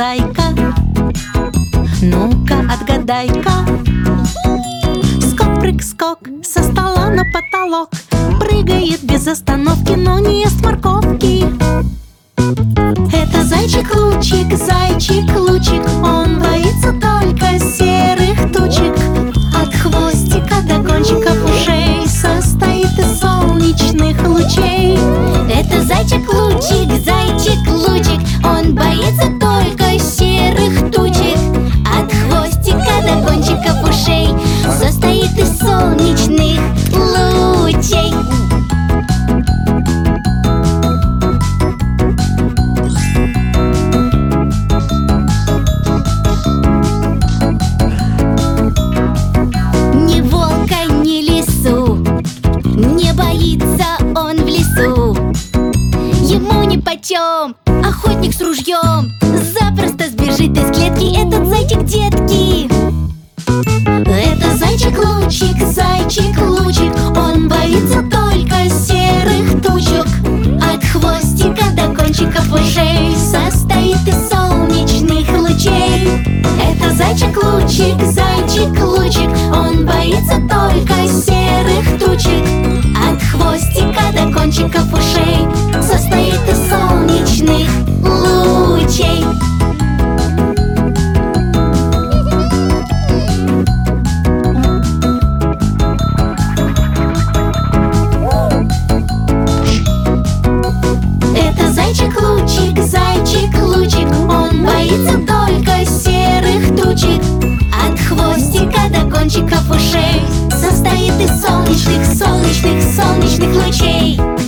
зайка? Ну-ка, отгадай-ка. Скок-прыг-скок, со стола на потолок, прыгает без остановки, но не ест морковки. Это зайчик-лучик, зайчик-лучик, он боится только серых тучек. От хвостика до кончиков ушей состоит из солнечных лучей. Это зайчик-лучик, зайчик-лучик, он боится только серых тучек. От хвостика до кончиков ушей состоит из солнечных лучей. Ни волка, ни лису не боится он в лесу. Ему нипочем охотник с ружьем запросто сбежит из клетки этот зайчик, детки. Это зайчик-лучик, зайчик-лучик, он боится только серых тучек. От хвостика до кончиков ушей состоит из солнечных лучей. Это зайчик-лучик, зайчик-лучик, он боится только серых тучек. От хвостика до кончиков ушей состоит из солнечных лучей. Это зайчик-лучик, зайчик-лучик, он боится только серых тучек. От хвостика до кончиков ушей состоит из солнечных, солнечных, солнечных лучей.